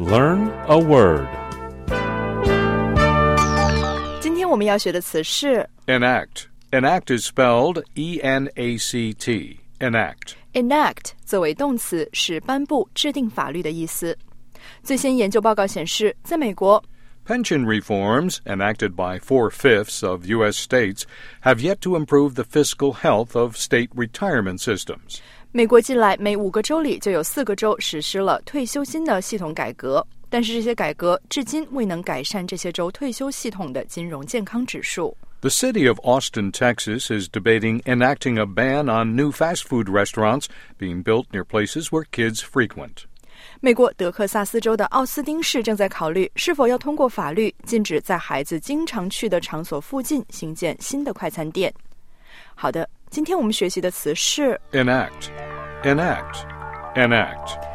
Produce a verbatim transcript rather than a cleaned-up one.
Learn a word. 今天我们要学的词是 Enact. Enact is spelled E N A C T. Enact. enact 作为动词是颁布、制定法律的意思。最新研究报告显示，在美国 Pension reforms, enacted by four-fifths of U S states, have yet to improve the fiscal health of state retirement systems. 美国近来每五个州里就有四个州实施了退休金的系统改革，但是这些改革至今未能改善这些州退休系统的金融健康指数。 The city of Austin, Texas, is debating enacting a ban on new fast food restaurants being built near places where kids frequent. 美国德克萨斯州的奥斯汀市正在考虑是否要通过法律禁止在孩子经常去的场所附近兴建新的快餐店。好的，今天我们学习的词是 Enact. Enact. Enact.